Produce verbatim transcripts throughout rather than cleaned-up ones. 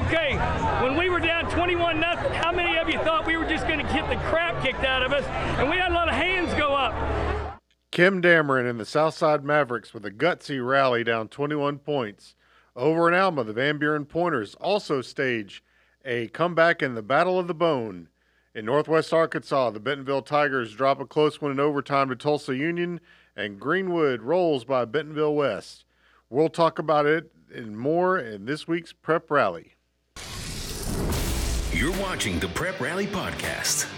Okay, when we were down twenty-one nothing, how many of you thought we were just going to get the crap kicked out of us? And we had a lot of hands go up. Kim Dameron and the Southside Mavericks with a gutsy rally down twenty-one points. Over in Alma, the Van Buren Pointers also stage a comeback in the Battle of the Bone. In Northwest Arkansas, the Bentonville Tigers drop a close one in overtime to Tulsa Union, and Greenwood rolls by Bentonville West. We'll talk about it and more in this week's Prep Rally. You're watching the Prep Rally Podcast.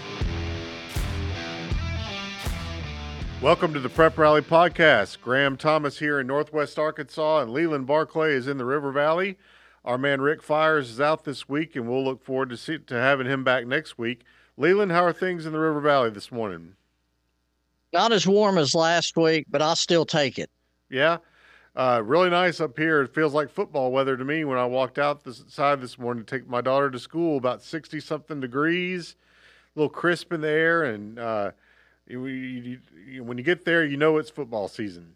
Welcome to the Prep Rally Podcast. Graham Thomas here in Northwest Arkansas, and Leland Barclay is in the River Valley. Our man Rick Fires is out this week, and we'll look forward to see, to having him back next week. Leland, how are things in the River Valley this morning? Not as warm as last week, but I'll still take it. Yeah, uh, really nice up here. It feels like football weather to me when I walked out this side this morning to take my daughter to school. About sixty-something degrees, a little crisp in the air, and uh, you, you, you, when you get there, you know it's football season.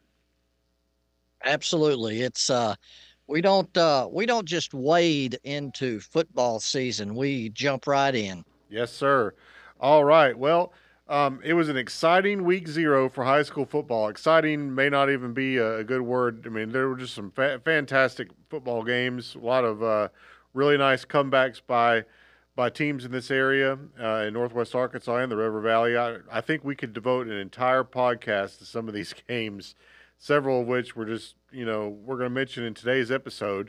Absolutely, it's uh, we don't uh, we don't just wade into football season. We jump right in. Yes, sir. All right. Well, um, it was an exciting week zero for high school football. Exciting may not even be a, a good word. I mean, there were just some fa- fantastic football games. A lot of uh, really nice comebacks by by teams in this area, uh, in Northwest Arkansas and the River Valley. I, I think we could devote an entire podcast to some of these games, several of which we're just, you know, we're going to mention in today's episode.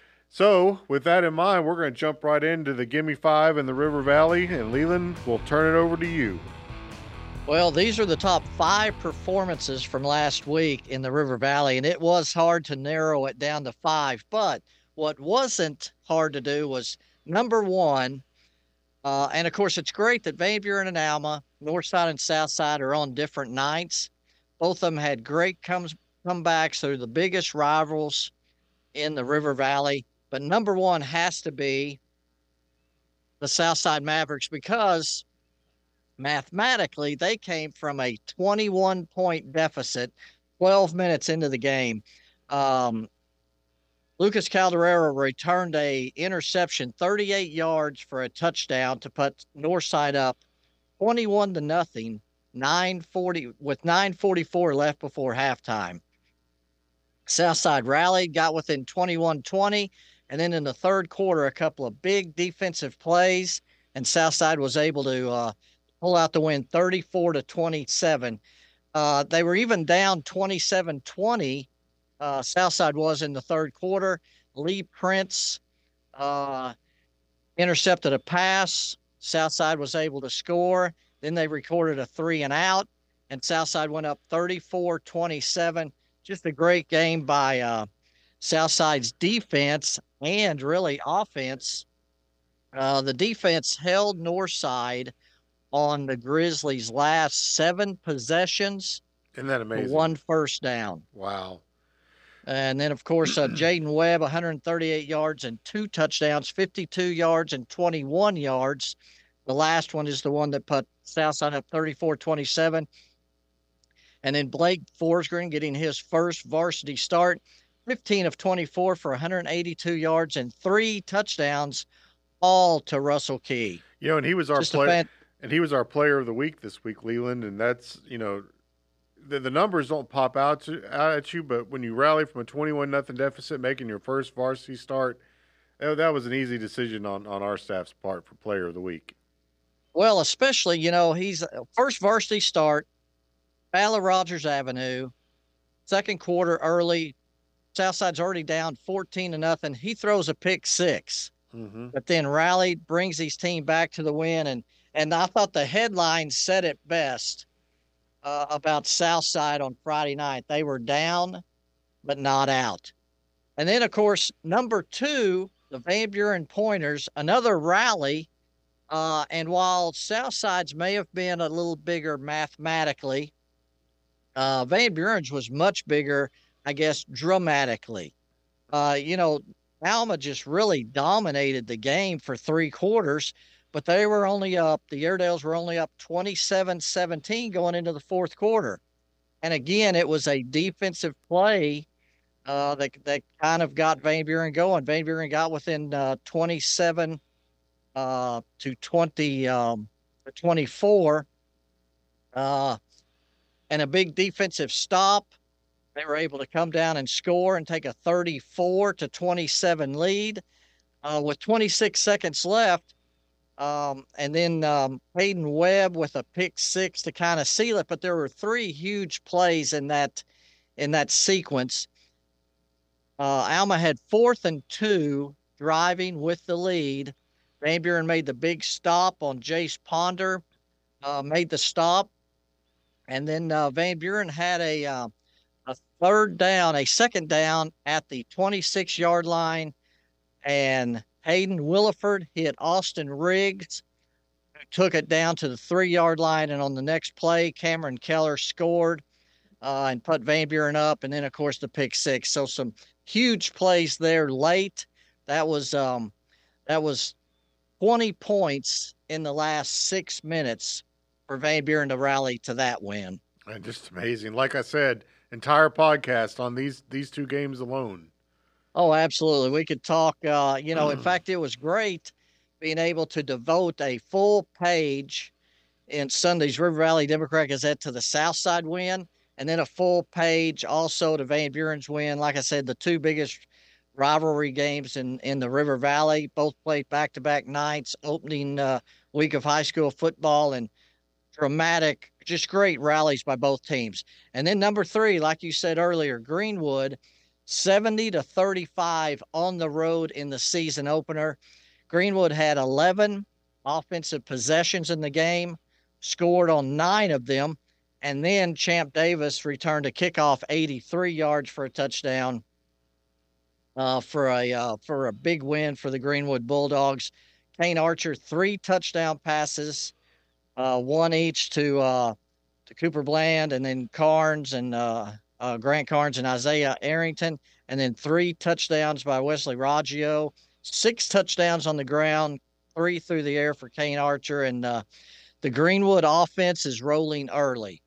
So, with that in mind, we're going to jump right into the Gimme Five in the River Valley, and Leland, we'll turn it over to you. Well, these are the top five performances from last week in the River Valley, and it was hard to narrow it down to five. But what wasn't hard to do was number one, uh, and of course, it's great that Van Buren and Alma, Northside and Southside, are on different nights. Both of them had great comes comebacks. They're the biggest rivals in the River Valley. But number one has to be the Southside Mavericks, because mathematically they came from a twenty-one point deficit twelve minutes into the game. Um, Lucas Calderero returned a interception, thirty-eight yards for a touchdown to put Northside up twenty-one to nothing, nine forty with nine forty-four left before halftime. Southside rallied, got within twenty-one twenty, and then in the third quarter, a couple of big defensive plays, and Southside was able to uh, pull out the win thirty-four to twenty-seven. Uh, they were even down twenty-seven twenty. Uh, Southside was in the third quarter. Lee Prince uh, intercepted a pass. Southside was able to score. Then they recorded a three and out, and Southside went up thirty-four twenty-seven. Just a great game by uh, Southside's defense and really offense. Uh, the defense held Northside on the Grizzlies' last seven possessions. Isn't that amazing? One first down. Wow. And then, of course, uh, Jaden Webb, one hundred thirty-eight yards and two touchdowns, fifty-two yards and twenty-one yards. The last one is the one that put Southside up thirty-four twenty-seven. And then Blake Forsgren getting his first varsity start, fifteen of twenty-four for one hundred eighty-two yards and three touchdowns, all to Russell Key. You know, and he was our Just a player, fan- and he was our player of the week this week, Leland. And that's, you know, the, the numbers don't pop out, to, out at you, but when you rally from a twenty-one nothing deficit, making your first varsity start, that, that was an easy decision on, on our staff's part for player of the week. Well, especially, you know, he's first varsity start, Battle of Rogers Avenue, second quarter early. Southside's already down fourteen to nothing. He throws a pick six, mm-hmm. but then rallied, brings his team back to the win. And, and I thought the headline said it best uh, about Southside on Friday night. They were down, but not out. And then, of course, number two, the Van Buren Pointers, another rally. Uh, and while Southside's may have been a little bigger mathematically, uh, Van Buren's was much bigger, I guess, dramatically. Uh, you know, Alma just really dominated the game for three quarters, but they were only up, the Airedales were only up twenty-seven seventeen going into the fourth quarter. And again, it was a defensive play Uh, they they kind of got Van Buren going. Van Buren got within uh, twenty-seven uh, to twenty um, to twenty-four, uh, and a big defensive stop. They were able to come down and score and take a thirty-four to twenty-seven lead uh, with twenty-six seconds left. Um, and then um, Hayden Webb with a pick six to kind of seal it. But there were three huge plays in that in that sequence. Uh, Alma had fourth and two, driving with the lead. Van Buren made the big stop on Jace Ponder, uh, made the stop, and then uh, Van Buren had a uh, a third down, a second down at the twenty-six yard line, and Hayden Williford hit Austin Riggs, who took it down to the three yard line, and on the next play, Cameron Keller scored uh, and put Van Buren up, and then of course the pick six. So some huge plays there late. That was um, that was twenty points in the last six minutes for Van Buren to rally to that win. And just amazing. Like I said, entire podcast on these these two games alone. Oh, absolutely. We could talk. Uh, you know, in fact, it was great being able to devote a full page in Sunday's River Valley Democrat Gazette to the Southside win, and then a full page also to Van Buren's win. Like I said, the two biggest rivalry games in, in the River Valley, both played back-to-back nights, opening uh, week of high school football, and dramatic, just great rallies by both teams. And then number three, like you said earlier, Greenwood, seventy to thirty-five on the road in the season opener. Greenwood had eleven offensive possessions in the game, scored on nine of them, and then Champ Davis returned a kickoff eighty-three yards for a touchdown uh, for a uh, for a big win for the Greenwood Bulldogs. Kane Archer, three touchdown passes, uh, one each to uh, to Cooper Bland, and then Carnes and uh, uh, Grant Carnes and Isaiah Arrington, and then three touchdowns by Wesley Raggio, six touchdowns on the ground, three through the air for Kane Archer, and uh, the Greenwood offense is rolling early.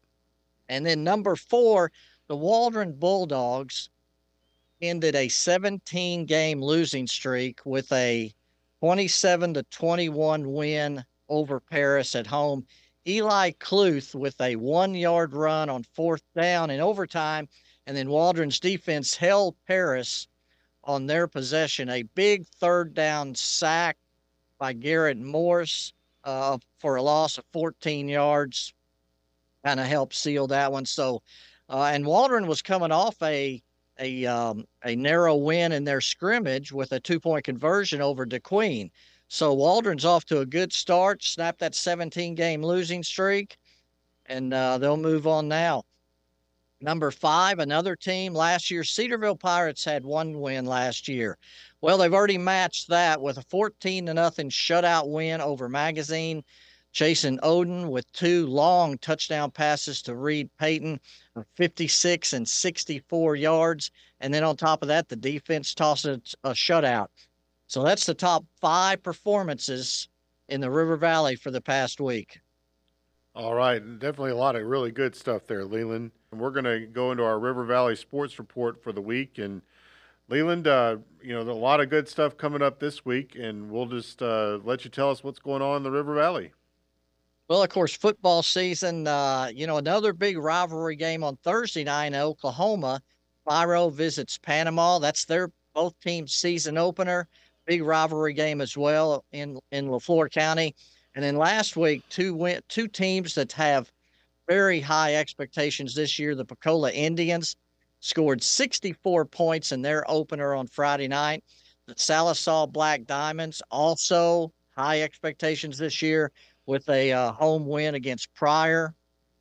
And then number four, the Waldron Bulldogs ended a seventeen game losing streak with a twenty-seven to twenty-one win over Paris at home. Eli Cluth with a one yard run on fourth down in overtime, and then Waldron's defense held Paris on their possession. A big third down sack by Garrett Morse uh, for a loss of fourteen yards, kind of helped seal that one. So, uh, and Waldron was coming off a a um, a narrow win in their scrimmage with a two point conversion over DeQueen. So Waldron's off to a good start, snapped that seventeen game losing streak, and uh, they'll move on now. Number five, another team. Last year, Cedarville Pirates had one win last year. Well, they've already matched that with a fourteen to nothing shutout win over Magazine. Jason Oden with two long touchdown passes to Reed Payton of fifty-six and sixty-four yards. And then on top of that, the defense tossed a, a shutout. So that's the top five performances in the River Valley for the past week. All right. Definitely a lot of really good stuff there, Leland. And we're going to go into our River Valley sports report for the week. And Leland, uh, you know, there's a lot of good stuff coming up this week, and we'll just uh, let you tell us what's going on in the River Valley. Well, of course, football season, uh, you know, another big rivalry game on Thursday night in Oklahoma. Firo visits Panama. That's their both teams' season opener. Big rivalry game as well in, in LaFleur County. And then last week, two win, two teams that have very high expectations this year. The Pocola Indians scored sixty-four points in their opener on Friday night. The Salisaw Black Diamonds also high expectations this year with a uh, home win against Pryor.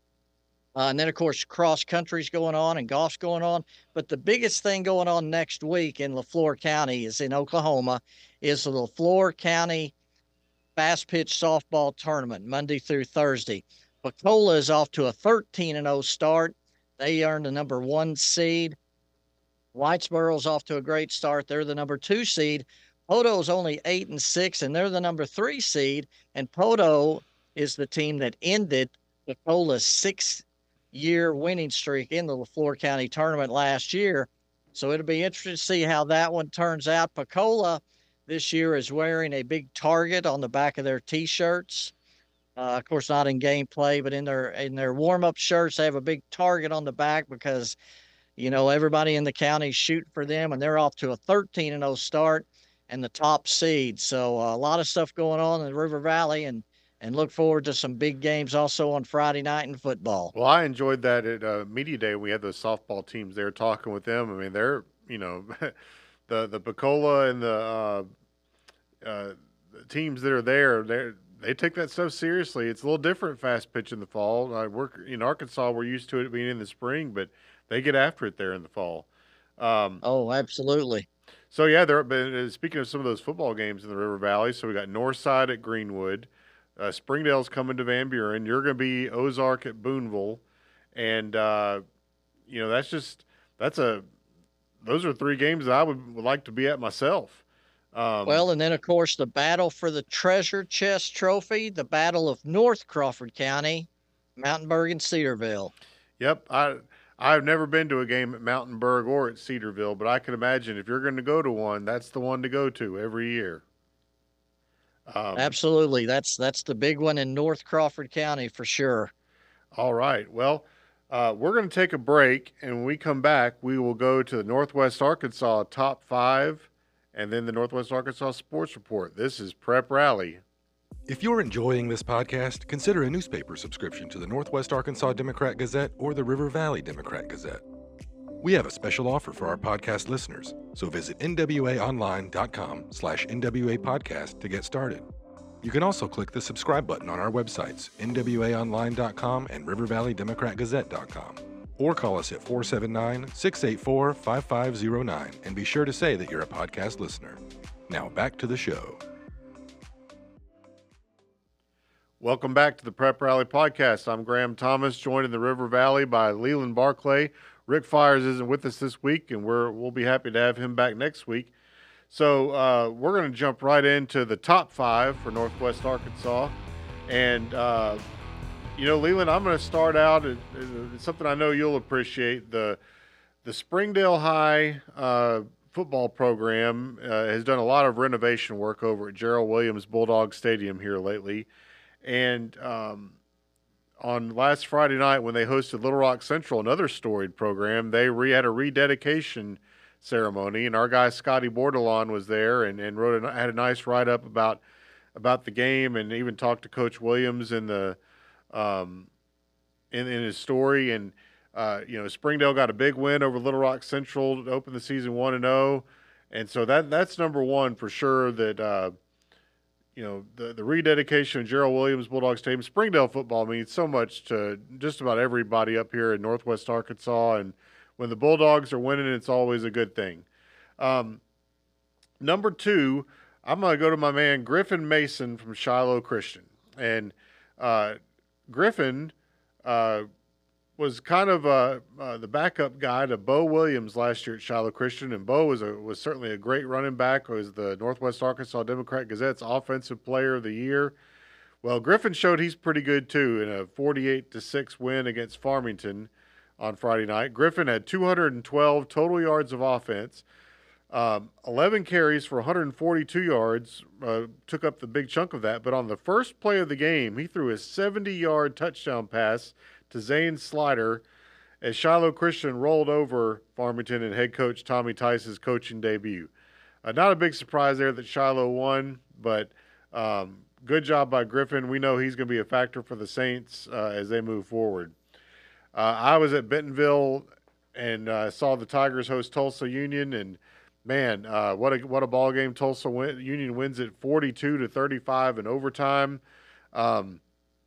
Uh, and then, of course, cross country's going on and golf's going on. But the biggest thing going on next week in LaFleur County is in Oklahoma is the LaFleur County Fast Pitch Softball Tournament, Monday through Thursday. Pocola is off to a thirteen and oh start. They earned the number one seed. Whitesboro's off to a great start. They're the number two seed. Poto's only eight and six, and they're the number three seed. And Poto is the team that ended Pocola's six-year winning streak in the LaFleur County tournament last year. So it'll be interesting to see how that one turns out. Pecola this year is wearing a big target on the back of their T-shirts. Uh, of course, not in gameplay, but in their in their warm-up shirts, they have a big target on the back because, you know, everybody in the county shooting for them, and they're off to a thirteen and oh start and the top seed. So uh, a lot of stuff going on in the River Valley, and and look forward to some big games also on Friday night in football. Well, I enjoyed that at uh, media day. We had those softball teams there talking with them. I mean, they're you know the the Pecola and the uh, uh, the teams that are there. They they take that stuff seriously. It's a little different fast pitch in the fall. I work in Arkansas. We're used to it being in the spring, but they get after it there in the fall. Um, Oh, absolutely. so yeah, there. But uh, speaking of some of those football games in the River Valley, so we got Northside at Greenwood. Uh, Springdale's coming to Van Buren. You're going to be Ozark at Boonville, and uh, you know that's just that's a those are three games that I would, would like to be at myself. Um, Well, and then of course the battle for the treasure chest trophy, the Battle of North Crawford County, Mountainburg and Cedarville. yep, I I've never been to a game at Mountainburg or at Cedarville, but I can imagine if you're going to go to one, that's the one to go to every year. Um, Absolutely. That's that's the big one in North Crawford County for sure. All right. Well, uh, we're going to take a break, and when we come back, we will go to the Northwest Arkansas top five and then the Northwest Arkansas Sports Report. This is Prep Rally. If you're enjoying this podcast, consider a newspaper subscription to the Northwest Arkansas Democrat Gazette or the River Valley Democrat Gazette. We have a special offer for our podcast listeners, so visit nwaonline.com slash NWA podcast to get started. You can also click the subscribe button on our websites, N W A online dot com and river valley democrat gazette dot com, or call us at four seven nine, six eight four, five five zero nine and be sure to say that you're a podcast listener. Now back to the show. Welcome back to the Prep Rally Podcast. I'm Graham Thomas, joined in the River Valley by Leland Barclay. Rick Fires isn't with us this week, and we're, we'll be happy to have him back next week. So uh, we're going to jump right into the top five for Northwest Arkansas. And, uh, you know, Leland, I'm going to start out at, at something I know you'll appreciate. The the Springdale High uh, football program uh, has done a lot of renovation work over at Gerald Williams Bulldog Stadium here lately. And um, on last Friday night when they hosted Little Rock Central, another storied program, they re- had a rededication ceremony, and our guy Scotty Bordelon was there and, and wrote a, had a nice write-up about about the game, and even talked to Coach Williams in the um, in, in his story. And uh, you know, Springdale got a big win over Little Rock Central to open the season one and zero, and so that that's number one for sure. That uh, you know, the the rededication of Gerald Williams Bulldog Stadium. Springdale football means so much to just about everybody up here in Northwest Arkansas, and when the Bulldogs are winning, it's always a good thing. Um, number two, I'm going to go to my man Griffin Mason from Shiloh Christian. And uh, Griffin uh, was kind of uh, uh, the backup guy to Bo Williams last year at Shiloh Christian, and Bo was a, was certainly a great running back. Was the Northwest Arkansas Democrat Gazette's Offensive Player of the Year. Well, Griffin showed he's pretty good too in a forty-eight to six win against Farmington on Friday night. Griffin had two hundred twelve total yards of offense, um, eleven carries for one hundred forty-two yards, uh, took up the big chunk of that. But on the first play of the game, he threw a seventy-yard touchdown pass to Zane Slider as Shiloh Christian rolled over Farmington and head coach Tommy Tice's coaching debut. Uh, not a big surprise there that Shiloh won, but um, good job by Griffin. We know he's going to be a factor for the Saints uh, as they move forward. Uh, I was at Bentonville and uh, saw the Tigers host Tulsa Union, and man, uh, what a what a ball game! Tulsa win, Union wins it forty-two to thirty-five in overtime. Um,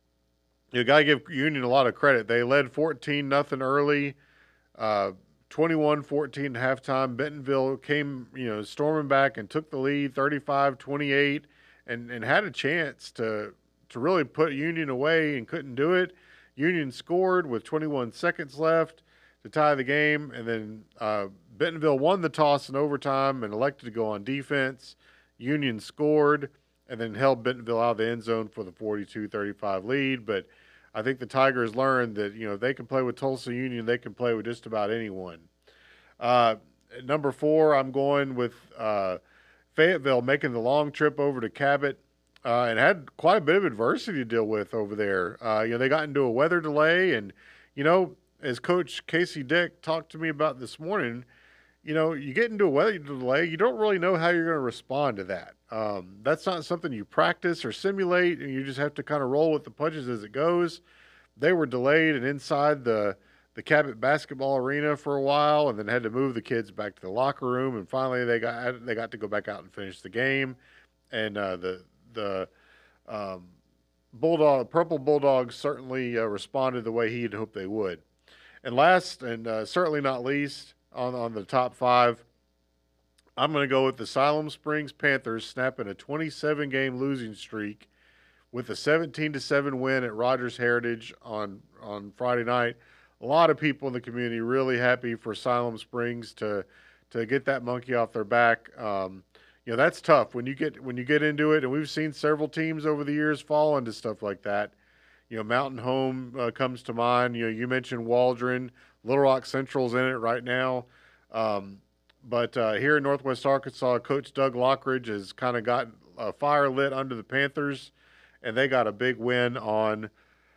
you got to give Union a lot of credit. They led fourteen nothing early, uh, twenty-one fourteen at halftime. Bentonville came, you know, storming back and took the lead thirty-five twenty-eight, and and had a chance to to really put Union away and couldn't do it. Union scored with twenty-one seconds left to tie the game, and then uh, Bentonville won the toss in overtime and elected to go on defense. Union scored and then held Bentonville out of the end zone for the forty-two thirty-five lead. But I think the Tigers learned that, you know, if they can play with Tulsa Union, they can play with just about anyone. Uh, at number four, I'm going with uh, Fayetteville making the long trip over to Cabot. Uh, and had quite a bit of adversity to deal with over there. Uh, you know, they got into a weather delay, and, you know, as Coach Casey Dick talked to me about this morning, you know, you get into a weather delay, you don't really know how you're going to respond to that. Um, that's not something you practice or simulate, and you just have to kind of roll with the punches as it goes. They were delayed and inside the the Cabot basketball arena for a while, and then had to move the kids back to the locker room, and finally they got they got to go back out and finish the game, and uh, the The um, Bulldog, Purple Bulldogs certainly uh, responded the way he had hoped they would. And last, and uh, certainly not least, on, on the top five, I'm going to go with the Siloam Springs Panthers snapping a twenty-seven game losing streak with a seventeen to seven win at Rogers Heritage on, on Friday night. A lot of people in the community really happy for Siloam Springs to to get that monkey off their back. Um, You know, that's tough when you get when you get into it, and we've seen several teams over the years fall into stuff like that. You know, Mountain Home uh, comes to mind. You know, you mentioned Waldron, Little Rock Central's in it right now. Um, but uh, here in Northwest Arkansas, Coach Doug Lockridge has kind of got a fire lit under the Panthers, and they got a big win on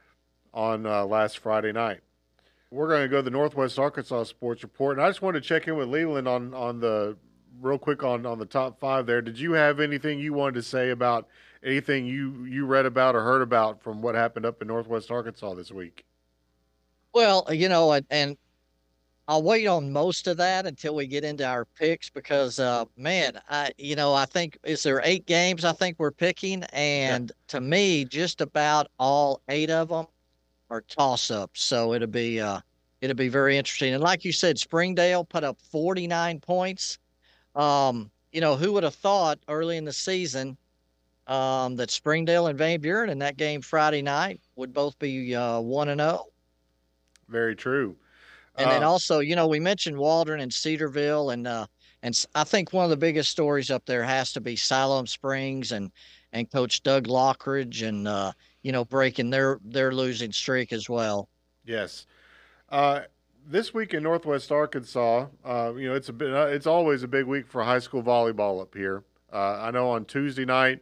on uh, last Friday night. We're going to go to the Northwest Arkansas Sports Report, and I just wanted to check in with Leland on on the. Real quick on, on the top five there. Did you have anything you wanted to say about anything you, you read about or heard about from what happened up in Northwest Arkansas this week? Well, you know, and, and I'll wait on most of that until we get into our picks because, uh, man, I, you know, I think, is there eight games I think we're picking? And yeah. To me, just about all eight of them are toss-ups. So it'll be, uh, it'll be very interesting. And like you said, Springdale put up forty-nine points. Um, you know, who would have thought early in the season um, that Springdale and Van Buren in that game Friday night would both be uh, one and oh. Very true. And uh, then also, you know, we mentioned Waldron and Cedarville, and uh, and I think one of the biggest stories up there has to be Siloam Springs and and Coach Doug Lockridge and uh, you know, breaking their their losing streak as well. Yes. Uh, This week in Northwest Arkansas, uh, you know, it's a bit, uh, it's always a big week for high school volleyball up here. Uh, I know on Tuesday night,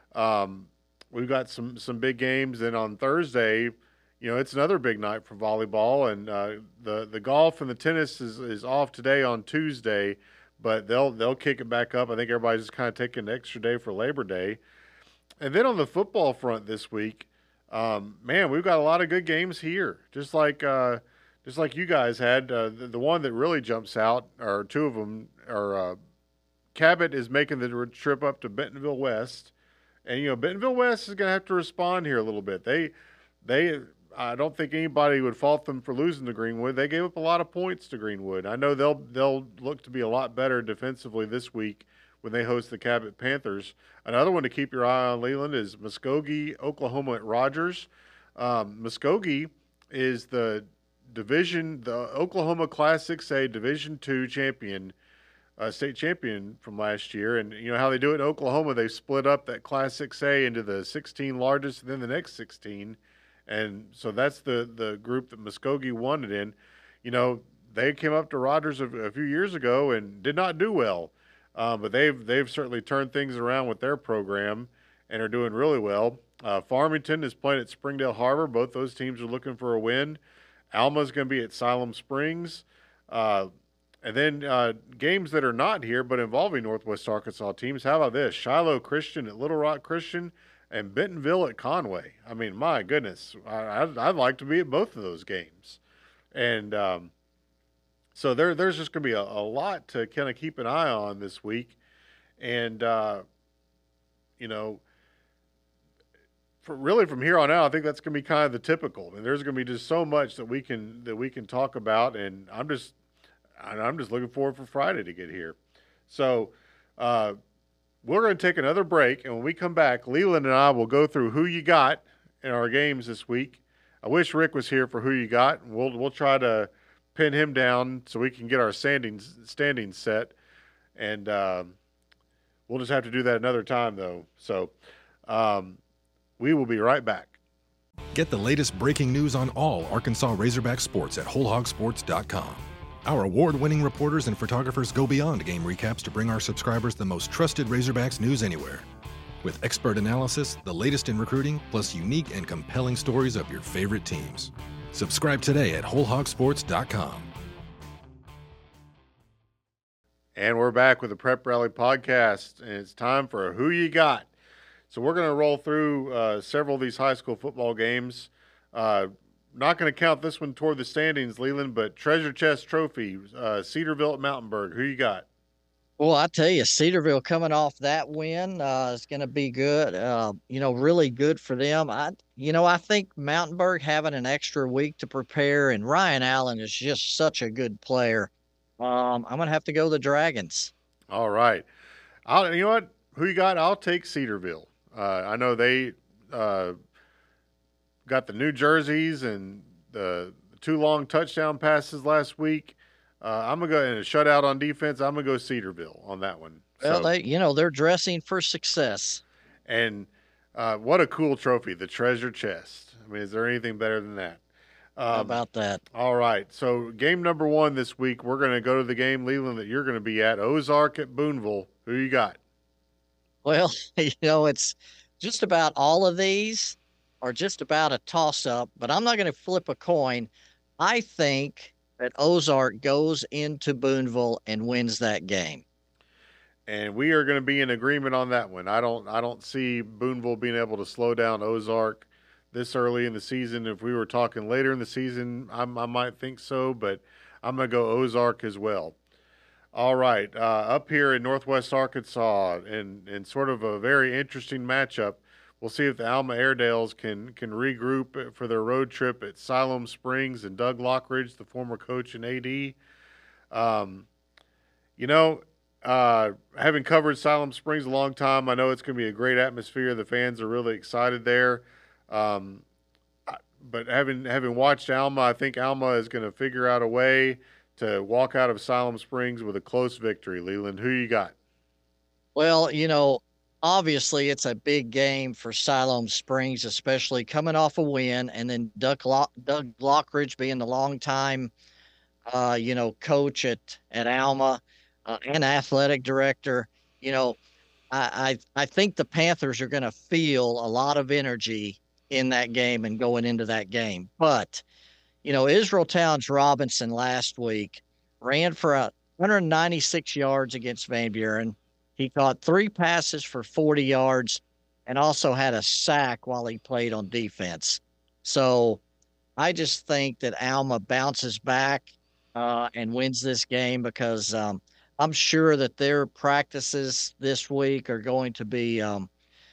um, we've got some, some big games. And on Thursday, you know, it's another big night for volleyball. And uh, the, the golf and the tennis is, is off today on Tuesday, but they'll, they'll kick it back up. I think everybody's just kind of taking an extra day for Labor Day. And then on the football front this week, um, man, we've got a lot of good games here. Just like, uh, Just like you guys had, uh, the, the one that really jumps out, or two of them, are uh, Cabot is making the trip up to Bentonville West. And, you know, Bentonville West is going to have to respond here a little bit. They, they, I don't think anybody would fault them for losing to Greenwood. They gave up a lot of points to Greenwood. I know they'll, they'll look to be a lot better defensively this week when they host the Cabot Panthers. Another one to keep your eye on, Leland, is Muskogee, Oklahoma at Rogers. Um, Muskogee is the Division, the Oklahoma Class six A Division two champion, uh, state champion from last year. And you know how they do it in Oklahoma, they split up that Class six A into the sixteen largest and then the next sixteen. And so that's the, the group that Muskogee won it in. You know, they came up to Rogers a, a few years ago and did not do well. Uh, but they've, they've certainly turned things around with their program and are doing really well. Uh, Farmington is playing at Springdale Harbor. Both those teams are looking for a win. Alma's going to be at Siloam Springs. Uh, and then uh, games that are not here but involving Northwest Arkansas teams. How about this? Shiloh Christian at Little Rock Christian and Bentonville at Conway. I mean, my goodness. I, I'd, I'd like to be at both of those games. And um, so there, there's just going to be a, a lot to kind of keep an eye on this week. And, uh, you know, For really from here on out, I think that's going to be kind of the typical. I mean, there's going to be just so much that we can that we can talk about, and I'm just I'm just looking forward for Friday to get here. So uh, we're going to take another break, and when we come back, Leland and I will go through who you got in our games this week. I wish Rick was here for who you got, and we'll we'll try to pin him down so we can get our standings standings set, and um, we'll just have to do that another time though. So. Um, We will be right back. Get the latest breaking news on all Arkansas Razorback sports at whole hog sports dot com. Our award-winning reporters and photographers go beyond game recaps to bring our subscribers the most trusted Razorbacks news anywhere. With expert analysis, the latest in recruiting, plus unique and compelling stories of your favorite teams. Subscribe today at whole hog sports dot com. And we're back with the Prep Rally Podcast, and it's time for Who You Got. So we're going to roll through uh, several of these high school football games. Uh, not going to count this one toward the standings, Leland, but Treasure Chest Trophy, uh, Cedarville at Mountainburg. Who you got? Well, I tell you, Cedarville coming off that win uh, is going to be good. Uh, you know, really good for them. I, you know, I think Mountainburg having an extra week to prepare, and Ryan Allen is just such a good player. Um, I'm going to have to go the Dragons. All right. I'll, you know what? Who you got? I'll take Cedarville. Uh, I know they uh, got the new jerseys and the, the two long touchdown passes last week. Uh, I'm going to go in a shutout on defense. I'm going to go Cedarville on that one. Well, so, they, you know, they're dressing for success. And uh, what a cool trophy, the Treasure Chest. I mean, is there anything better than that? Um, How about that? All right. So game number one this week, we're going to go to the game, Leland, that you're going to be at, Ozark at Boonville. Who you got? Well, you know, it's just about all of these are just about a toss-up, but I'm not going to flip a coin. I think that Ozark goes into Boonville and wins that game. And we are going to be in agreement on that one. I don't I don't see Boonville being able to slow down Ozark this early in the season. If we were talking later in the season, I'm, I might think so, but I'm going to go Ozark as well. All right, uh, up here in Northwest Arkansas, and in sort of a very interesting matchup, we'll see if the Alma Airedales can can regroup for their road trip at Siloam Springs, and Doug Lockridge, the former coach and A D. Um, you know, uh, having covered Siloam Springs a long time, I know it's going to be a great atmosphere. The fans are really excited there. Um, but having having watched Alma, I think Alma is going to figure out a way to walk out of Siloam Springs with a close victory. Leland, who you got? Well, you know, obviously it's a big game for Siloam Springs, especially coming off a win, and then Doug, Lock, Doug Lockridge being the longtime, uh, you know, coach at, at Alma uh, and athletic director. You know, I, I, I think the Panthers are going to feel a lot of energy in that game and going into that game. But, you know, Israel Towns Robinson last week ran for a one hundred ninety-six yards against Van Buren. He caught three passes for forty yards and also had a sack while he played on defense. So I just think that Alma bounces back uh, and wins this game because um, I'm sure that their practices this week are going to be, um,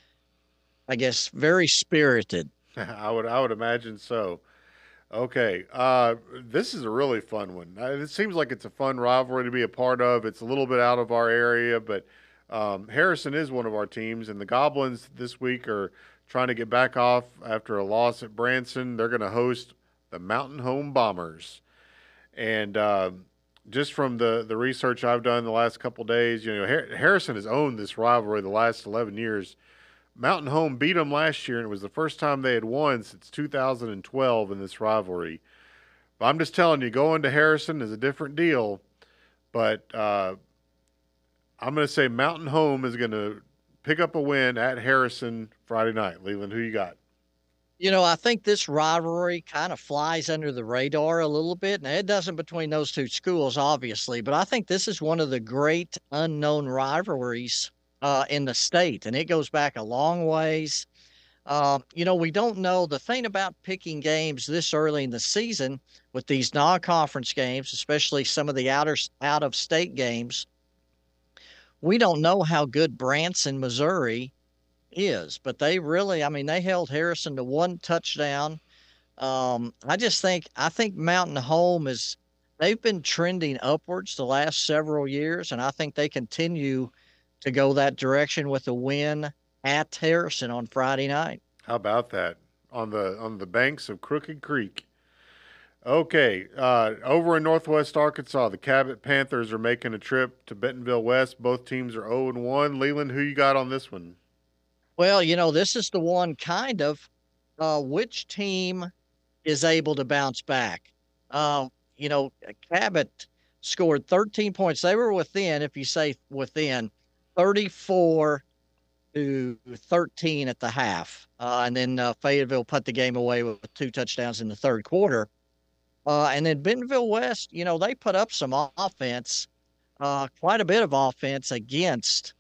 I guess, very spirited. I would I would imagine so. Okay, uh, this is a really fun one. Uh, It seems like it's a fun rivalry to be a part of. It's a little bit out of our area, but um, Harrison is one of our teams, and the Goblins this week are trying to get back off after a loss at Branson. They're going to host the Mountain Home Bombers. And uh, just from the, the research I've done the last couple of days, you know, Har- Harrison has owned this rivalry the last eleven years. Mountain Home beat them last year, and it was the first time they had won since two thousand twelve in this rivalry. But I'm just telling you, going to Harrison is a different deal. But uh, I'm going to say Mountain Home is going to pick up a win at Harrison Friday night. Leland, who you got? You know, I think this rivalry kind of flies under the radar a little bit. Now, it doesn't between those two schools, obviously, but I think this is one of the great unknown rivalries uh, in the state, and it goes back a long ways. Uh, you know, we don't know the thing about picking games this early in the season with these non-conference games, especially some of the outer out-of-state games. We don't know how good Branson, Missouri is, but they really, I mean, they held Harrison to one touchdown. Um, I just think, I think Mountain Home is, they've been trending upwards the last several years, and I think they continue to go that direction with a win at Harrison on Friday night. How about that? On the on the banks of Crooked Creek. Okay, uh, over in Northwest Arkansas, the Cabot Panthers are making a trip to Bentonville West. Both teams are oh and one. Leland, who you got on this one? Well, you know, this is the one kind of uh, which team is able to bounce back. Uh, you know, Cabot scored thirteen points. They were within, if you say within, thirty-four to thirteen at the half. Uh, and then uh, Fayetteville put the game away with two touchdowns in the third quarter. Uh, and then Bentonville West, you know, they put up some offense, uh, quite a bit of offense against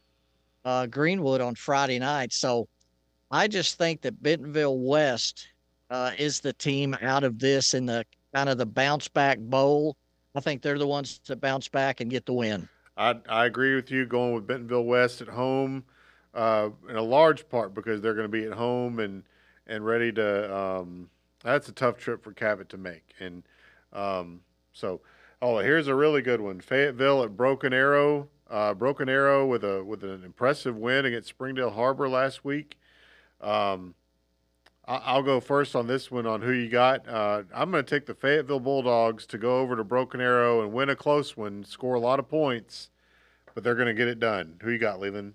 uh, Greenwood on Friday night. So I just think that Bentonville West uh, is the team out of this in the kind of the bounce back bowl. I think they're the ones that bounce back and get the win. I, I agree with you going with Bentonville West at home uh, in a large part because they're going to be at home and, and ready to um, – that's a tough trip for Cabot to make. And um, so, oh, here's a really good one. Fayetteville at Broken Arrow. Uh, Broken Arrow with a with an impressive win against Springdale Harbor last week. Um, I, I'll go first on this one on who you got. Uh, I'm going to take the Fayetteville Bulldogs to go over to Broken Arrow and win a close one, score a lot of points, but they're going to get it done. Who you got, Leland?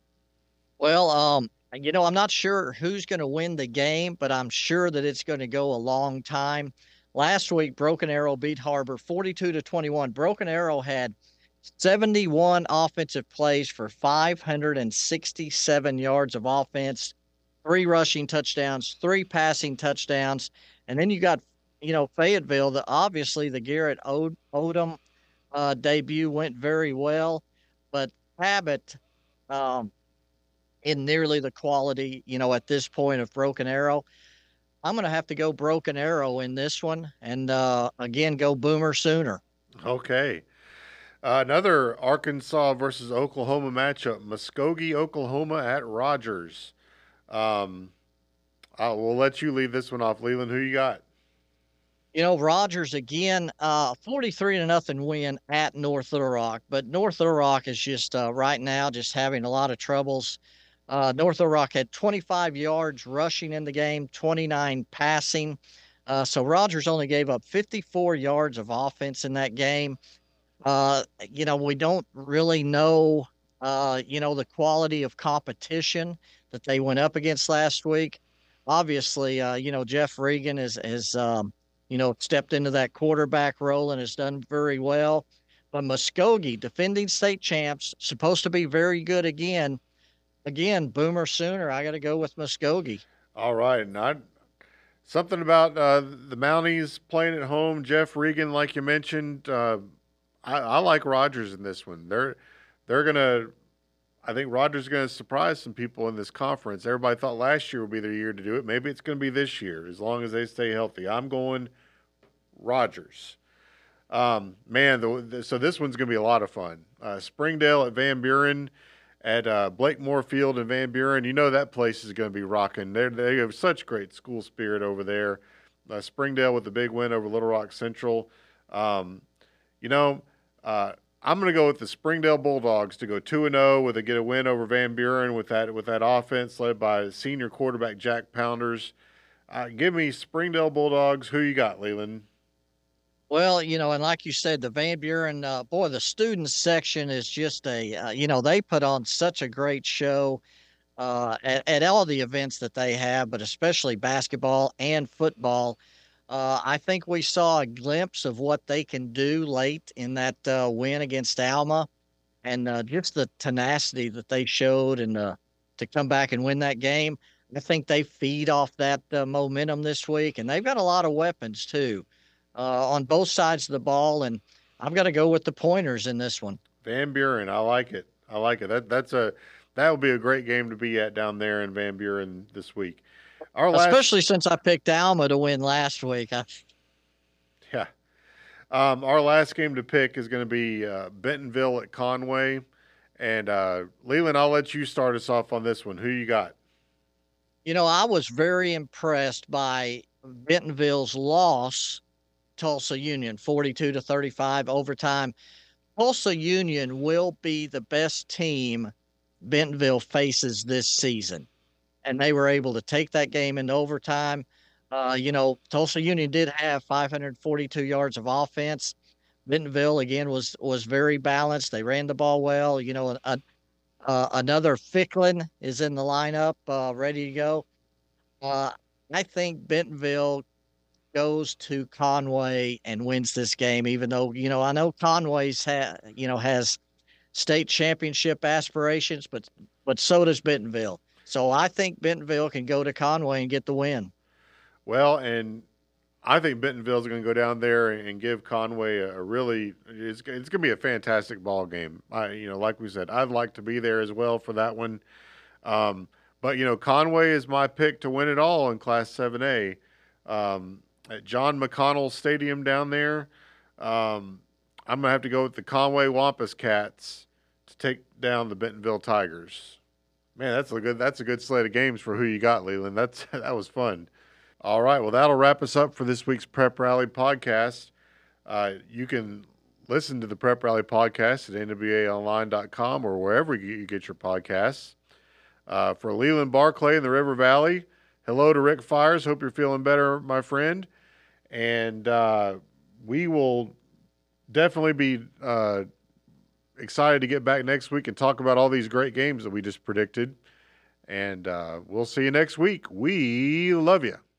Well, um, you know, I'm not sure who's going to win the game, but I'm sure that it's going to go a long time. Last week, Broken Arrow beat Harbor forty-two to twenty-one. Broken Arrow had seventy-one offensive plays for five hundred sixty-seven yards of offense, three rushing touchdowns, three passing touchdowns. And then you got, you know, Fayetteville, the obviously the Garrett Od- Odom uh, debut went very well, but Cabot, um, in nearly the quality, you know, at this point of Broken Arrow. I'm going to have to go Broken Arrow in this one and, uh, again, go Boomer Sooner. Okay. Uh, another Arkansas versus Oklahoma matchup, Muskogee, Oklahoma at Rogers. Um, I will let you lead this one off, Leland. Who you got? You know, Rogers again, uh, forty-three to nothing win at North Little Rock, but North Little Rock is just uh, right now just having a lot of troubles. Uh, North Little Rock had twenty-five yards rushing in the game, twenty-nine passing. Uh, so Rogers only gave up fifty-four yards of offense in that game. Uh, you know, we don't really know, uh, you know, the quality of competition that they went up against last week. Obviously, uh, you know, Jeff Regan is, is um, you know, stepped into that quarterback role and has done very well. But Muskogee, defending state champs, supposed to be very good again. Again, Boomer Sooner. I got to go with Muskogee. All right. And I, something about uh, the Mounties playing at home, Jeff Regan, like you mentioned, uh, I, I like Rogers in this one. They're they're gonna. I think Rogers is gonna surprise some people in this conference. Everybody thought last year would be their year to do it. Maybe it's gonna be this year, as long as they stay healthy. I'm going Rogers. Um, man, the, the, so this one's gonna be a lot of fun. Uh, Springdale at Van Buren, at uh, Blakemore Field in Van Buren. You know that place is gonna be rocking. They they have such great school spirit over there. Uh, Springdale with the big win over Little Rock Central. Um, you know. Uh, I'm going to go with the Springdale Bulldogs to go two and oh with a get a win over Van Buren with that with that offense led by senior quarterback Jack Pounders. Uh, give me Springdale Bulldogs. Who you got, Leland? Well, you know, and like you said, the Van Buren, uh, boy, the student section is just a, uh, you know, they put on such a great show uh, at, at all the events that they have, but especially basketball and football. Uh, I think we saw a glimpse of what they can do late in that uh, win against Alma, and uh, just the tenacity that they showed and uh, to come back and win that game. I think they feed off that uh, momentum this week, and they've got a lot of weapons too uh, on both sides of the ball. And I'm going to go with the Pointers in this one. Van Buren, I like it. I like it. That that's a that would be a great game to be at down there in Van Buren this week. Our last, Especially since I picked Alma to win last week. I, yeah. Um, our last game to pick is going to be uh, Bentonville at Conway. And uh, Leland, I'll let you start us off on this one. Who you got? You know, I was very impressed by Bentonville's loss, Tulsa Union, forty-two to thirty-five overtime. Tulsa Union will be the best team Bentonville faces this season. And they were able to take that game into overtime. Uh, you know, Tulsa Union did have five hundred forty-two yards of offense. Bentonville, again, was was very balanced. They ran the ball well. You know, a, a, another Ficklin is in the lineup, uh, ready to go. Uh, I think Bentonville goes to Conway and wins this game, even though, you know, I know Conway's ha, you know, has state championship aspirations, but but so does Bentonville. So I think Bentonville can go to Conway and get the win. Well, and I think Bentonville's going to go down there and give Conway a, a really it's, it's going to be a fantastic ball game. I you know, like we said, I'd like to be there as well for that one. Um, but you know, Conway is my pick to win it all in Class seven A. Um, at John McConnell Stadium down there, um, I'm gonna have to go with the Conway Wampus Cats to take down the Bentonville Tigers. Man, that's a good that's a good slate of games for who you got, Leland. That's that was fun. All right, well that'll wrap us up for this week's Prep Rally podcast. Uh, you can listen to the Prep Rally podcast at N W A online dot com or wherever you get your podcasts. Uh, for Leland Barclay in the River Valley, hello to Rick Fires. Hope you're feeling better, my friend. And uh, we will definitely be uh, excited to get back next week and talk about all these great games that we just predicted. And uh, we'll see you next week. We love you.